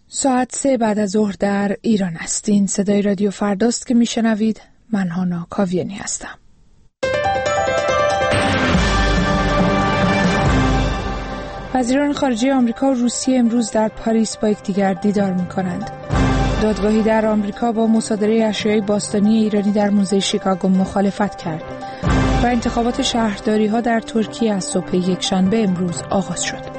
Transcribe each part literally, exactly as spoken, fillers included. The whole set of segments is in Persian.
ساعت سه بعد از ظهر در ایران است. این صدای رادیو فرداست که میشنوید. من هانا کاویانی هستم. وزیران خارجه آمریکا و روسیه امروز در پاریس با یکدیگر دیدار می‌کنند. دادگاهی در آمریکا با مصادره اشیاء باستانی ایرانی در موزه شیکاگو مخالفت کرد و انتخابات شهرداری‌ها در ترکیه از صبح یکشنبه امروز آغاز شد.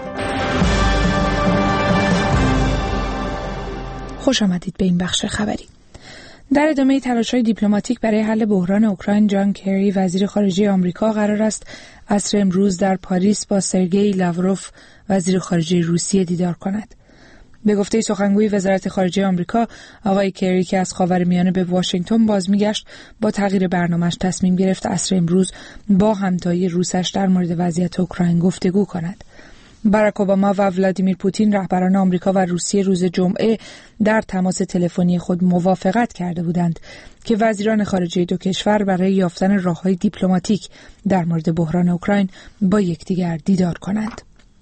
خوش آمدید به این بخش خبری. در ادامه تلاش‌های دیپلماتیک برای حل بحران اوکراین، جان کری وزیر خارجه آمریکا قرار است عصر امروز در پاریس با سرگئی لاوروف وزیر خارجه روسیه دیدار کند. به گفته سخنگوی وزارت خارجه آمریکا، آقای کری که از خاورمیانه به واشنگتن باز میگشت، با تغییر برنامه‌اش تصمیم گرفت عصر امروز با همتای روسش در مورد وضعیت اوکراین گفتگو کند. باراک اوباما و ولادیمیر پوتین رهبران آمریکا و روسیه روز جمعه در تماس تلفنی خود موافقت کرده بودند که وزیران خارجه دو کشور برای یافتن راه‌های دیپلماتیک در مورد بحران اوکراین با یکدیگر دیدار کنند.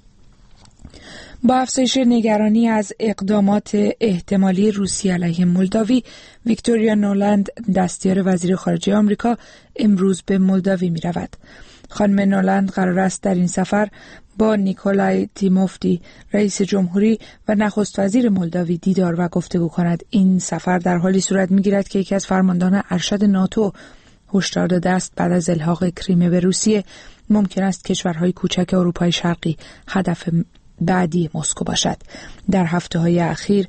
با افزایش نگرانی از اقدامات احتمالی روسیه علیه مولداوی، ویکتوریا نولند دستیار وزیر خارجه آمریکا امروز به مولداوی می رود. خانم نولند قرار است در این سفر با نیکولای تیموفتی رئیس جمهوری و نخست وزیر مولداوی دیدار و گفتگو کند. این سفر در حالی صورت می‌گیرد که یکی از فرماندهان ارشد ناتو هشدار داده است بعد از الحاق کریم به روسیه ممکن است کشورهای کوچک اروپای شرقی هدف بعدی مسکو باشد. در هفته‌های اخیر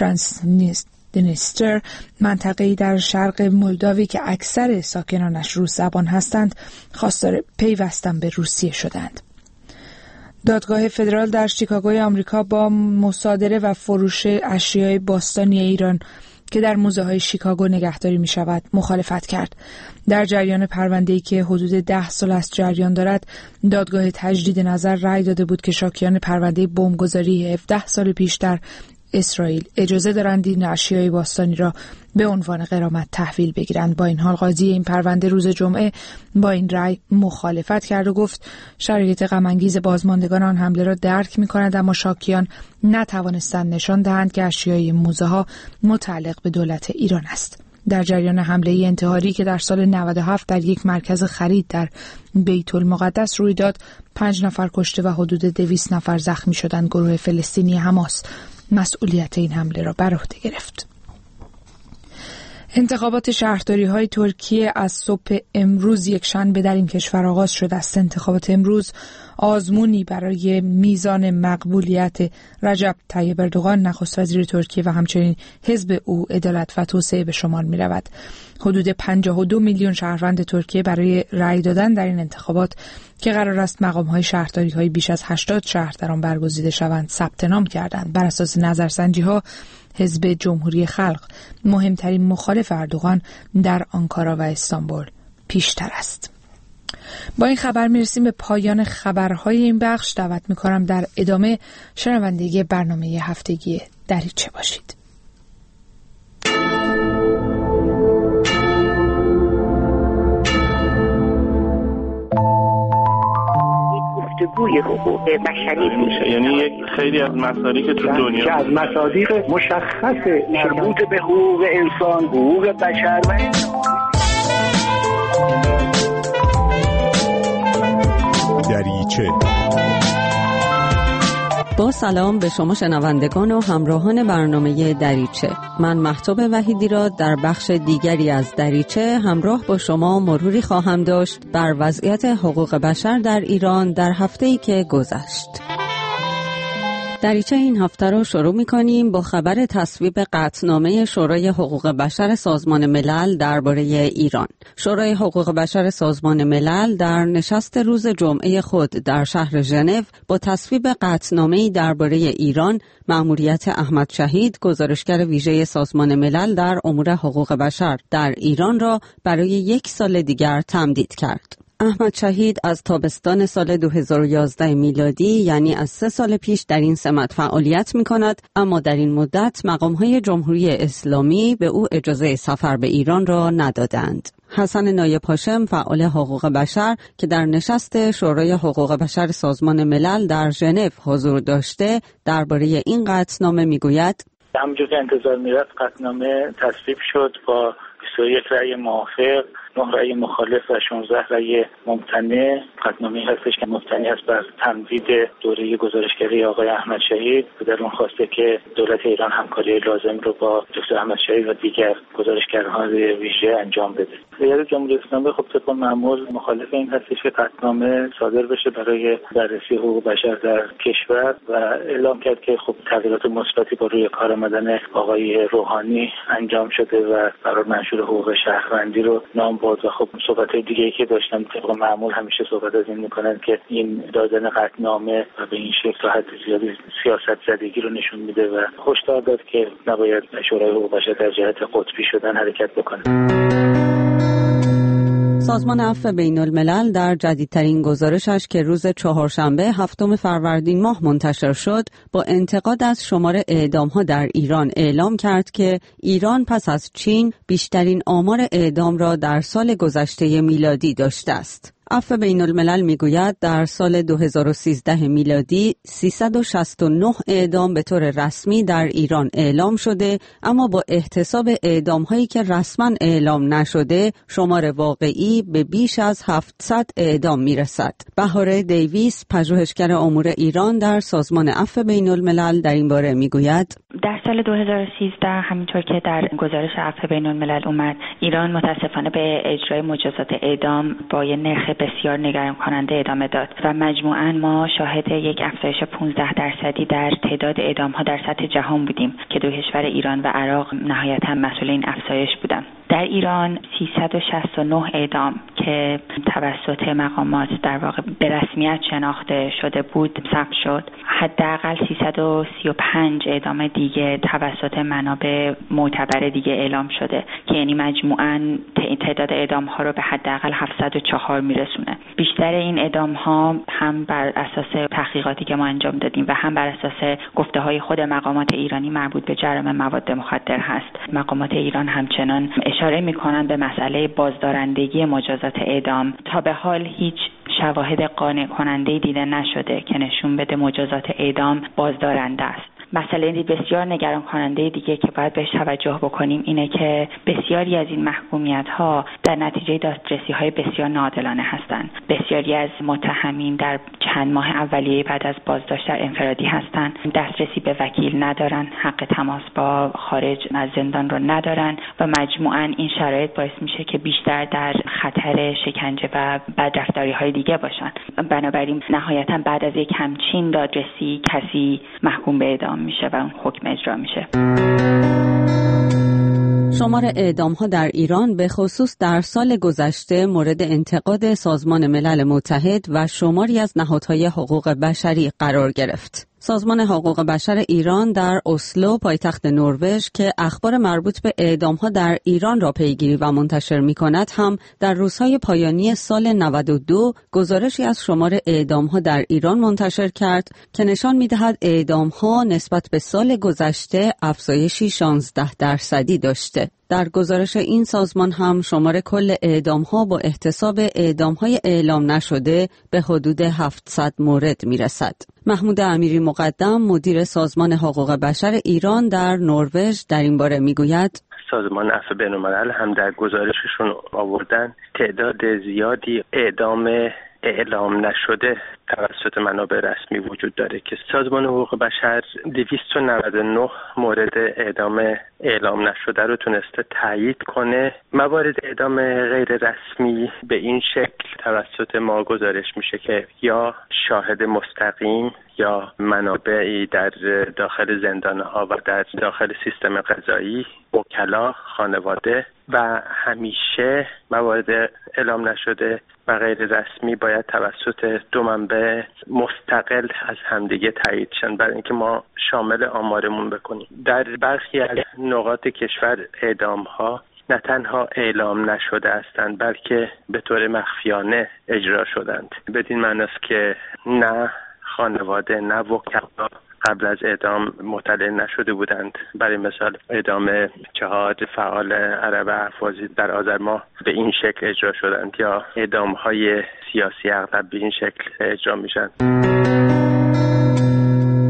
ترانسنیستر، منطقه‌ای در شرق مولداوی که اکثر ساکنانش روس زبان هستند، خواستار پیوستن به روسیه شدند. دادگاه فدرال در شیکاگوی آمریکا با مصادره و فروش اشیاء باستانی ایران که در موزه‌های شیکاگو نگهداری می‌شود مخالفت کرد. در جریان پرونده‌ای که حدود ده سال است جریان دارد، دادگاه تجدید نظر رأی داده بود که شاکیان پرونده بمبگذاری هفده سال پیش در اسرائیل اجازه دارند این اشیاء باستانی را به عنوان غرامت تحویل بگیرند. با این حال قاضی این پرونده روز جمعه با این رأی مخالفت کرد و گفت شرایط غم‌انگیز بازماندگان آن حمله را درک می‌کند، اما شاکیان نتوانستند نشان دهند که اشیاء موزه‌ها متعلق به دولت ایران است. در جریان حمله انتحاری که در سال نود و هفت در یک مرکز خرید در بیت المقدس روی داد، پنج نفر کشته و حدود دویست نفر زخمی شدند. گروه فلسطینی حماس مسئولیت این حمله را بر عهده گرفت. انتخابات شهرداری‌های ترکیه از صبح امروز یکشنبه در این کشور آغاز شده است. انتخابات امروز آزمونی برای میزان مقبولیت رجب طیب اردوغان نخست وزیر ترکیه و همچنین حزب او عدالت و توسعه به شمار می رود. حدود پنجاه و دو میلیون شهروند ترکیه برای رأی دادن در این انتخابات که قرار است مقام‌های شهرداری‌های بیش از هشتاد شهر در آن برگزیده شوند ثبت نام کردند. بر اساس نظرسنجی‌ها حزب جمهوری خلق مهمترین مخالف اردوغان در آنکارا و استانبول پیشتر است. با این خبر میرسیم به پایان خبرهای این بخش. دعوت میکنم در ادامه شنوندگی برنامه هفتگی دریچه باشید. گفتگوی حقوق بشری میشه، یعنی یک خیلی از مسائلی که تو دنیا که از مصادیق مشخص مربوط به حقوق انسان، حقوق بشر و دریچه. با سلام به شما شنوندگان و همراهان برنامه دریچه. من مهتاب وحیدی را در بخش دیگری از دریچه همراه با شما مروری خواهم داشت بر وضعیت حقوق بشر در ایران در هفته‌ای که گذشت. دریچه این هفته رو شروع می‌کنیم با خبر تصویب قطعنامه شورای حقوق بشر سازمان ملل درباره ایران. شورای حقوق بشر سازمان ملل در نشست روز جمعه خود در شهر ژنو با تصویب قطعنامه‌ای درباره ایران، مأموریت احمد شهید، گزارشگر ویژه سازمان ملل در امور حقوق بشر در ایران را برای یک سال دیگر تمدید کرد. احمد شهید از تابستان سال دو هزار و یازده میلادی، یعنی از سه سال پیش در این سمت فعالیت می کند، اما در این مدت مقام‌های جمهوری اسلامی به او اجازه سفر به ایران را ندادند. حسن نایب هاشم، فعال حقوق بشر که در نشست شورای حقوق بشر سازمان ملل در ژنو حضور داشته، درباره این قطعنامه میگوید: همونجور که انتظار میرفت قطعنامه تصویب شد با بیست و یک رأی موافق، نه رأی مخالف و شانزده رأی ممتنع. قطعنامه‌ای هستش که مبتنی است بر تمدید دوره گزارشگری آقای احمد شهید که در اون خواسته که دولت ایران همکاری لازم رو با دکتر احمد شهید و دیگر گزارشگرهای ویژه انجام بده. ریاست جمهوری اسلامی خب طبق معمول مخالف این هستش که قطعنامه صادر بشه برای بررسی حقوق بشر در کشور و اعلام کرد که خب تغییرات مثبتی با روی کار آمدن آقای روحانی انجام شده و قرار منشور حقوق شهروندی رو نام برد. و خب صحبت‌های دیگه‌ای که داشتم طبق معمول همیشه صحبت از این میکنن که این دادن قطعنامه و به این شکل تا حد زیادی سیاست زدگی رو نشون میده و هشدار داد که نباید شورای حقوق بشر در جهت قطبی شدن حرکت بکنه. سازمان عفو بین الملل در جدیدترین گزارشش که روز چهارشنبه هفتم فروردین ماه منتشر شد با انتقاد از شمار اعدام‌ها در ایران اعلام کرد که ایران پس از چین بیشترین آمار اعدام را در سال گذشته میلادی داشته است. عفو بین الملل میگوید در سال دو هزار و سیزده میلادی سیصد و شصت و نه اعدام به طور رسمی در ایران اعلام شده، اما با احتساب اعدام هایی که رسما اعلام نشده شمار واقعی به بیش از هفتصد اعدام میرسد. بهاره دیویس پژوهشگر امور ایران در سازمان عفو بین الملل در این باره میگوید در سال دو هزار و سیزده همینطور که در گزارش عفو بین الملل اومد، ایران متاسفانه به اجرای مجازات اعدام با یه نرخ بسیار نگران کننده ادامه داد و مجموعاً ما شاهد یک افزایش پانزده درصدی در تعداد اعدام‌ها در سطح جهان بودیم که دو کشور ایران و عراق نهایتاً مسئول این افزایش بودند. در ایران سیصد و شصت و نه اعدام که توسط مقامات در واقع به رسمیت شناخته شده بود ثبت شد. حداقل سیصد و سی و پنج اعدام دیگه توسط منابع معتبر دیگه اعلام شده که یعنی مجموعاً تعداد اعدام ها رو به حداقل هفتصد و چهار میرسونه. بیشتر این اعدام ها هم بر اساس تحقیقاتی که ما انجام دادیم و هم بر اساس گفته های خود مقامات ایرانی مربوط به جرم مواد مخدر هست. مقامات ایران همچنان اشاره میکنن به مسئله بازدارندگی مجازات اعدام. تا به حال هیچ شواهد قانع کننده دیده نشده که نشون بده مجازات اعدام بازدارنده است. مسئله بسیار نگران کننده دیگه که باید بهش توجه بکنیم اینه که بسیاری از این محکومیت‌ها در نتیجه دادرسی‌های بسیار ناعادلانه هستند. بسیاری از متهمین در چند ماه اولیه بعد از بازداشت در انفرادی هستند، دسترسی به وکیل ندارن، حق تماس با خارج از زندان رو ندارن و مجموعاً این شرایط باعث میشه که بیشتر در خطر شکنجه و بدرفتاری‌های دیگه باشن. بنابراین نهایتاً بعد از یک همچین دادرسی کسی محکوم به اعدام میشه و اون حکم اجرا میشه. شمار اعدام‌ها در ایران به خصوص در سال گذشته مورد انتقاد سازمان ملل متحد و شماری از نهادهای حقوق بشری قرار گرفت. سازمان حقوق بشر ایران در اسلو پایتخت نروژ که اخبار مربوط به اعدام‌ها در ایران را پیگیری و منتشر می‌کند هم در روزهای پایانی سال نود و دو گزارشی از شمار اعدام‌ها در ایران منتشر کرد که نشان می‌دهد اعدام‌ها نسبت به سال گذشته افزایشی شانزده درصدی داشته. در گزارش این سازمان هم شمار کل اعدام‌ها با احتساب اعدام‌های اعلام نشده به حدود هفتصد مورد می‌رسد. محمود امیری مقدم مدیر سازمان حقوق بشر ایران در نروژ در این باره میگوید سازمان عفو بین الملل هم در گزارششون آوردن تعداد زیادی اعدام اعلام نشده توسط منابع رسمی وجود داره که سازمان حقوق بشر دویست و نود و نه مورد اعدام اعلام نشده رو تونسته تایید کنه. موارد اعدام غیر رسمی به این شکل توسط ما گزارش میشه که یا شاهد مستقیم یا منابعی در داخل زندانها و در داخل سیستم قضایی، وکلا، خانواده و همیشه موارد اعلام نشده و غیر رسمی باید توسط دو منبع مستقل از همدیگه تایید شن برای اینکه ما شامل آمارمون بکنیم. در برخی از نقاط کشور اعدام‌ها نه تنها اعلام نشده هستند بلکه به طور مخفیانه اجرا شدند. بدین معنی است که نه خانواده نه وکلا قبل از اعدام مطلع نشده بودند. برای مثال اعدام چهار فعال عرب احوازی در آذر ماه به این شکل اجرا شدند یا اعدام‌های سیاسی اغلب به این شکل اجرا میشن.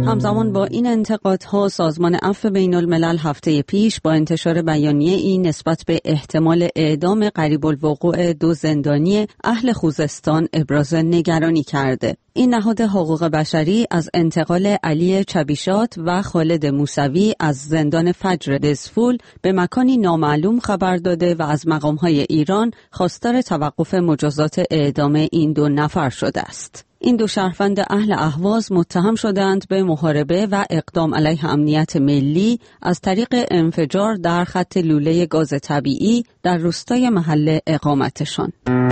همزمان با این انتقادها سازمان عفو بین الملل هفته پیش با انتشار بیانیه این نسبت به احتمال اعدام قریب الوقوع دو زندانی اهل خوزستان ابراز نگرانی کرده. این نهاد حقوق بشری از انتقال علی چبیشات و خالد موسوی از زندان فجر دزفول به مکانی نامعلوم خبر داده و از مقام‌های ایران خواستار توقف مجازات اعدام این دو نفر شده است. این دو شهروند اهل اهواز متهم شدند به محاربه و اقدام علیه امنیت ملی از طریق انفجار در خط لوله گاز طبیعی در روستای محل اقامتشان.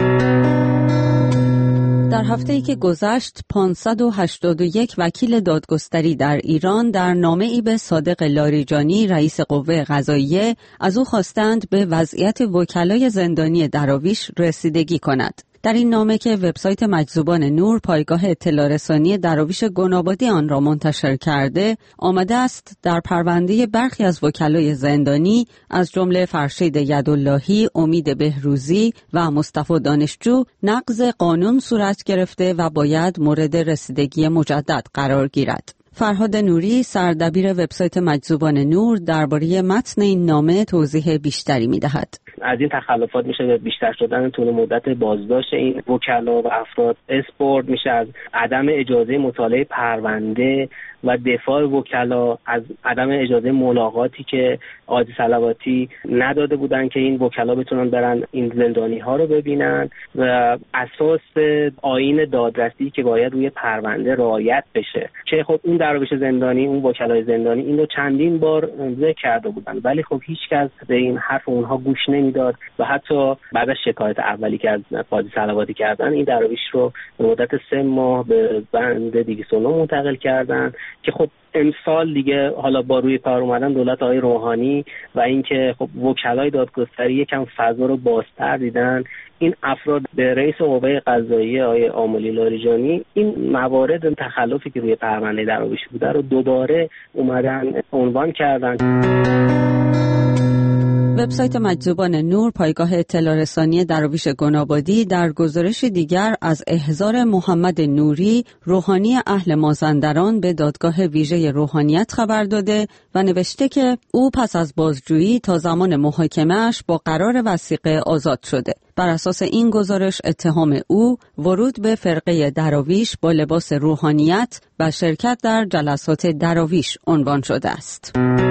در هفته‌ای که گذشت پانصد و هشتاد و یک وکیل دادگستری در ایران در نامه‌ای به صادق لاریجانی رئیس قوه قضاییه از او خواستند به وضعیت وکلای زندانی دراویش رسیدگی کند. در این نامه که وبسایت مجذوبان نور پایگاه اطلاع رسانی دراویش گنابادی آن را منتشر کرده، آمده است در پرونده برخی از وکلای زندانی از جمله فرشید یداللهی، امید بهروزی و مصطفی دانشجو نقض قانون صورت گرفته و باید مورد رسیدگی مجدد قرار گیرد. فرهاد نوری سردبیر وبسایت مجذوبان نور درباره متن این نامه توضیح بیشتری می‌دهد. از این تخلفات میشه به بیشتر شدن طول مدت بازداشت این وکلا و افراد اسپورت، میشه از عدم اجازه مطالعه پرونده و دفاع وکلا، از عدم اجازه ملاقاتی که قاضی صلواتی نداده بودن که این وکلا بتونن برن این زندانی ها رو ببینن و اساس آیین دادرسی که باید روی پرونده رعایت بشه که خب اون دراویش زندانی، اون وکلای زندانی این رو چندین بار ذکر کرده بودن، ولی خب هیچ کس به این حرف اونها گوش نمیداد و حتی بعد از شکایت اولی که از قاضی صلواتی کردن این دراویش رو به مدت سه ماه به بند دویست و نه منتقل کردن که خب امسال دیگه حالا با روی کار اومدن دولت آقای روحانی و اینکه خب وکلای دادگستری یکم فضا رو بازتر دیدن، این افراد به رئیس قوه قضاییه آقای آملی لاریجانی این موارد تخلفی که روی پرونده دراویش بوده رو دوباره اومدن عنوان کردن. وبسایت مجذوبان نور پایگاه اطلاع رسانی دراویش گنابادی در گزارش دیگر از احضار محمد نوری روحانی اهل مازندران به دادگاه ویژه روحانیت خبر داده و نوشته که او پس از بازجویی تا زمان محاکمه‌اش با قرار وثیقه آزاد شده. بر اساس این گزارش اتهام او ورود به فرقه دراویش با لباس روحانیت و شرکت در جلسات دراویش عنوان شده است.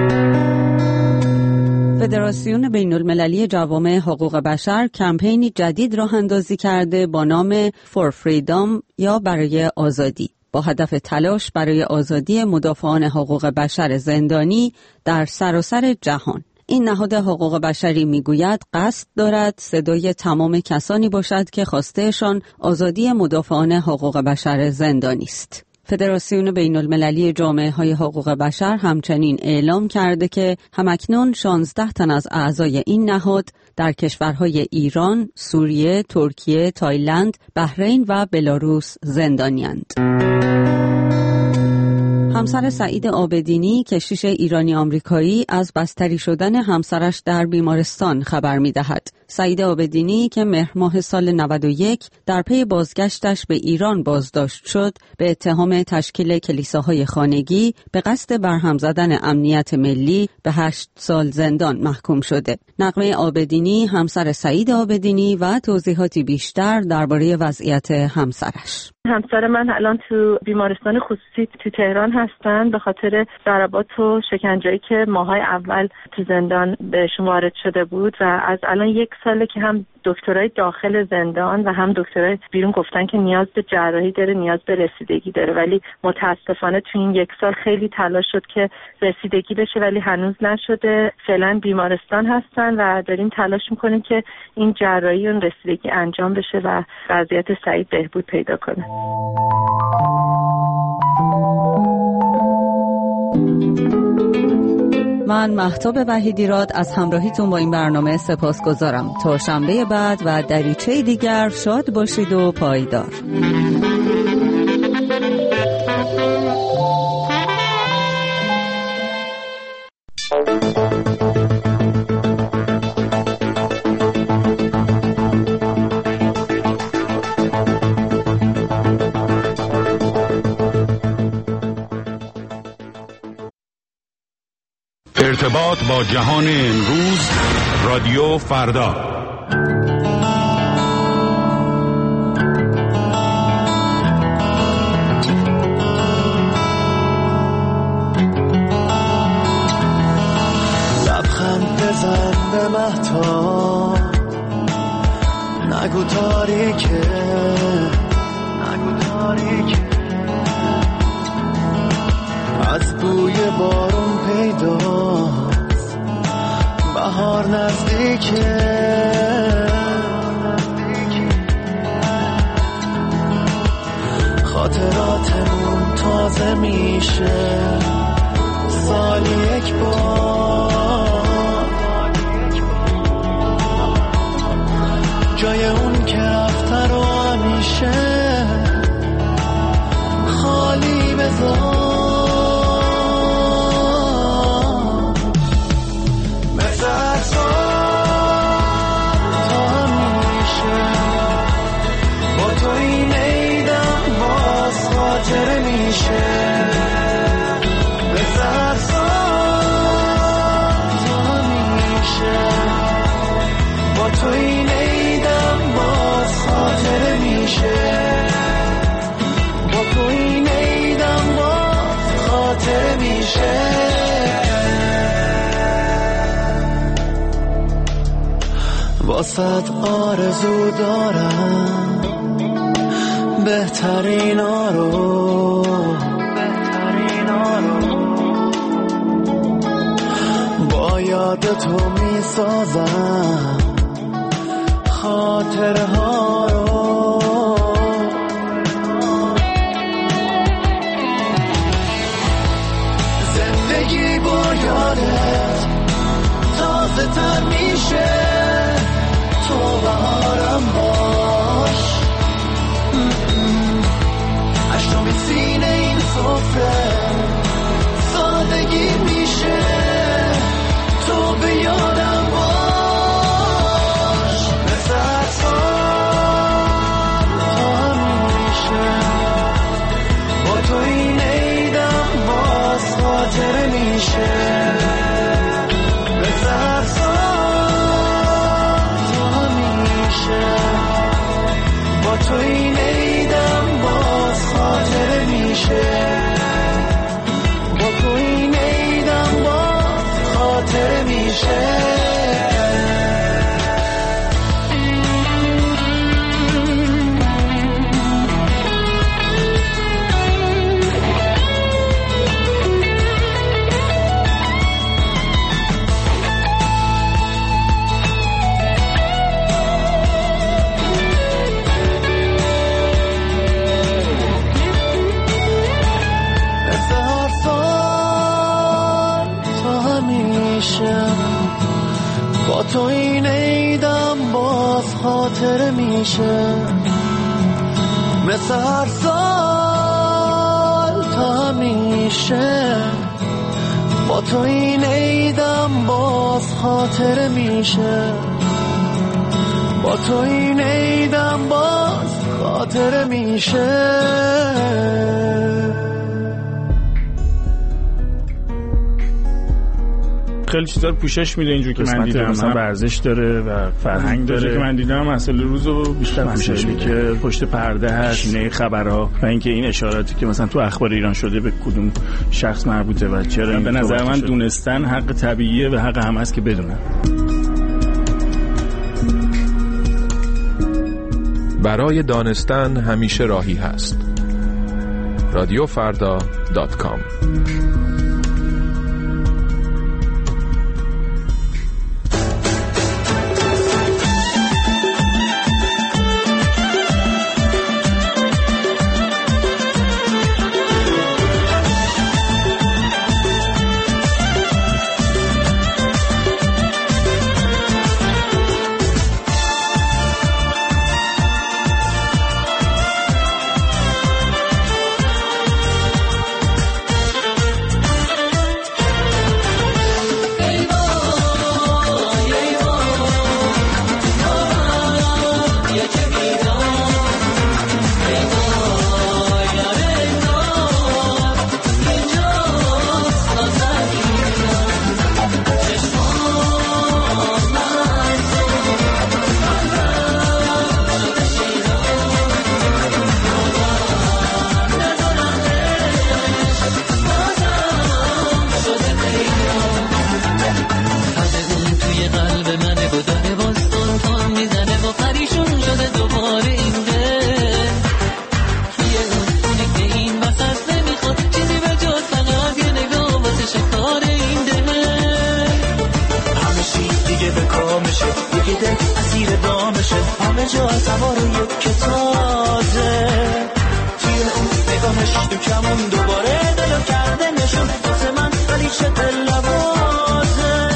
فدراسیون بین المللی جوامع حقوق بشر کمپینی جدید راه اندازی کرده با نام For Freedom یا برای آزادی با هدف تلاش برای آزادی مدافعان حقوق بشر زندانی در سراسر جهان. این نهاد حقوق بشری میگوید قصد دارد صدای تمام کسانی باشد که خواستهشان آزادی مدافعان حقوق بشر زندانی است. فدراسیون بین المللی جامعه های حقوق بشر همچنین اعلام کرده که همکنون شانزده تن از اعضای این نهاد در کشورهای ایران، سوریه، ترکیه، تایلند، بحرین و بلاروس زندانی‌اند. همسر سعید عابدینی کشیش ایرانی آمریکایی از بستری شدن همسرش در بیمارستان خبر می‌دهد. سعید عابدینی که مهر ماه سال نود و یک در پی بازگشتش به ایران بازداشت شد، به اتهام تشکیل کلیساهای خانگی به قصد برهم زدن امنیت ملی به هشت سال زندان محکوم شده. نغمه عابدینی همسر سعید عابدینی و توضیحاتی بیشتر درباره وضعیت همسرش. همسر من الان تو بیمارستان خصوصی تو تهران هستن به خاطر ضربات و شکنجه‌ای که ماهای اول تو زندان بهشون وارد شده بود و از الان یک ساله که هم دکترای داخل زندان و هم دکترای بیرون گفتن که نیاز به جراحی داره، نیاز به رسیدگی داره، ولی متاسفانه تو این یک سال خیلی تلاش شد که رسیدگی بشه ولی هنوز نشده. فعلا بیمارستان هستن و داریم تلاش میکنیم که این جراحی و رسیدگی انجام بشه و وضعیت سعید بهبود پیدا کنه. من مهتاب وحیدیراد از همراهیتون با این برنامه سپاسگزارم. تا شنبه بعد و دریچه دیگر شاد باشید و پایدار. ارتباط با جهان امروز، رادیو فردا. لبخند بزن به مهتاب، نگو تاریکه، نگو تاریکه، از بوی بارون پیداست بهار نزدیکه، خاطراتمون تازه میشه سالی یک بار، جای اون که رفته رو همیشه خالی بذار. خاطر میشه بزر سازا میشه، با تو این عیدم باز خاطر میشه، با تو این عیدم باز خاطر میشه. واسد آرزو دارم بهترین آرو، بهترین آرو، با یاد تو می سازم خاطره ها رو، زندگی با یادت تازه تر میشه، تو بهارم باش، اشتم سینه این سفره سادگی میشه، تو به یادم باش، مثل سال تا میشه، با تو این عیدم باز خاطر میشه، مثل سال تا میشه، با تو این عیدم باز خاطر میشه، با تو این عیدم باز خاطر میشه. با تو این عیدم باز خاطر میشه، مثل هر سال تا میشه، با تو این عیدم باز خاطر میشه، با تو این عیدم باز خاطر میشه. خیلی چیزا رو پوشش میده اینجوری که من دیدم، مثلا ورزش داره و فرهنگ داره که من دیدم، مسئله روزو بیشتر پوشش میده که پشت پرده هست، شینه خبرها و اینکه این اشاراتی که مثلا تو اخبار ایران شده به کدوم شخص مربوطه و چرا. به نظر من دونستن حق طبیعیه و حق همه است که بدونن. برای دانستن همیشه راهی هست. رادیو فردا دات کام. جا سوار یک کتازه توی اون نگاهش تو کمون دوباره دلو کرده نشون واسه من ولی چه دل نوازه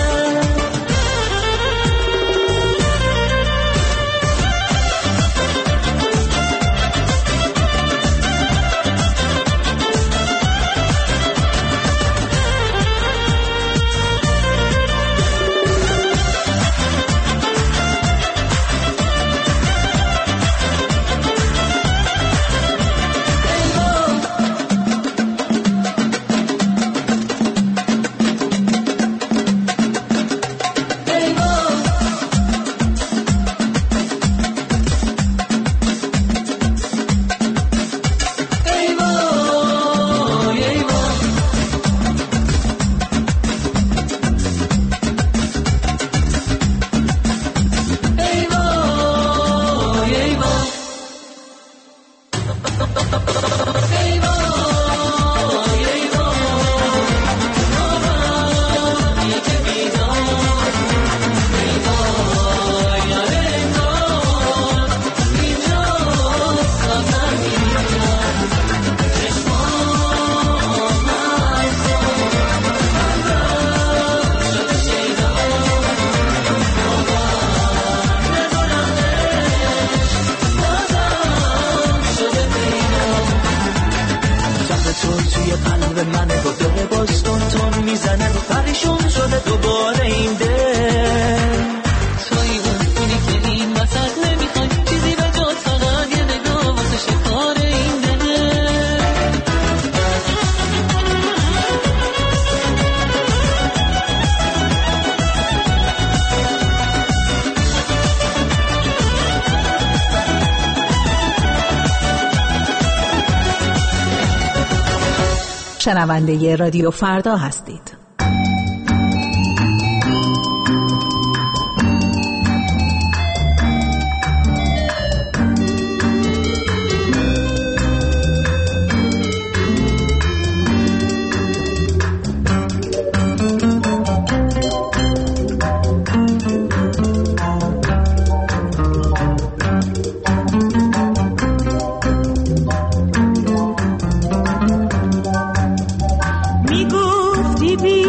شنونده رادیو فردا هستید. میگفتی بی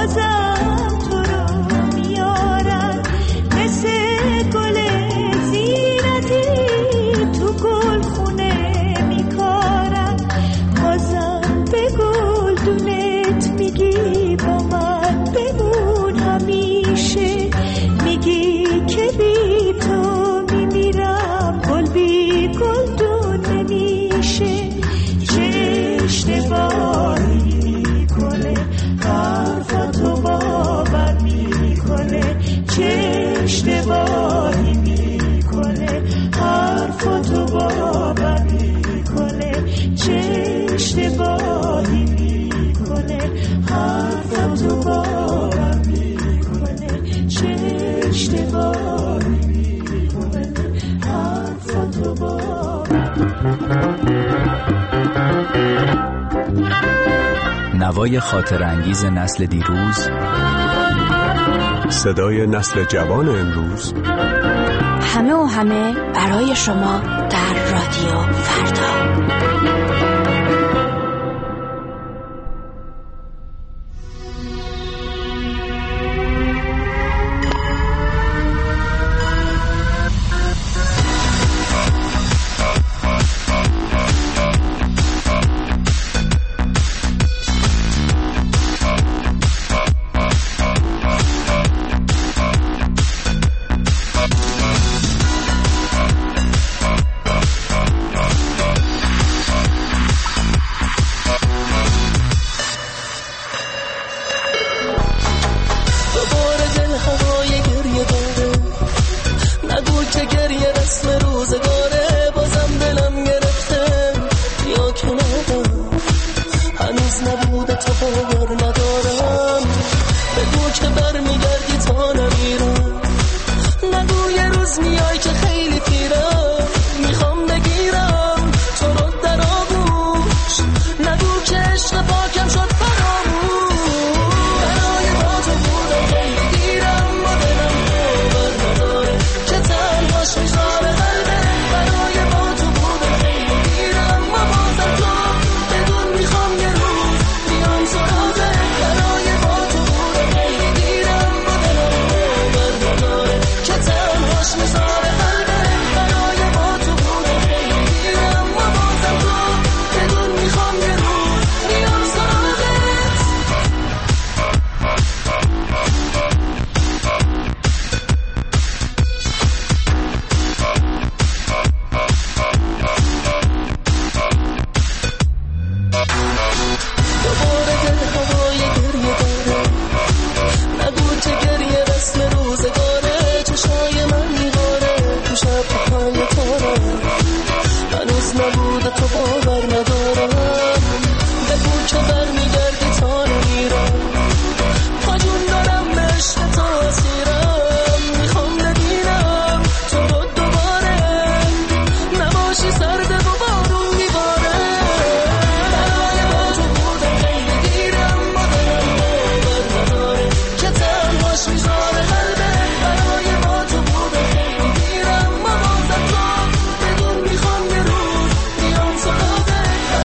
بازم تو رو میارن مثل گل زینتی تو گل خونه میکارن بازم به گلدونت میگی با من بمون همیشه میگی که بی تو میمیرم گل بی گلدون نمیشه چه اشتباهی میکنه حرفاتو باور میکنه چه اشتباهی میکنه حرفاتو باور میکنه چه اشتباهی میکنه حرفاتو باور میکنه چه اشتباهی میکنه حرفاتو باور نوای خاطر انگیز نسل دیروز، صدای نسل جوان امروز، همه و همه برای شما در رادیو فردا.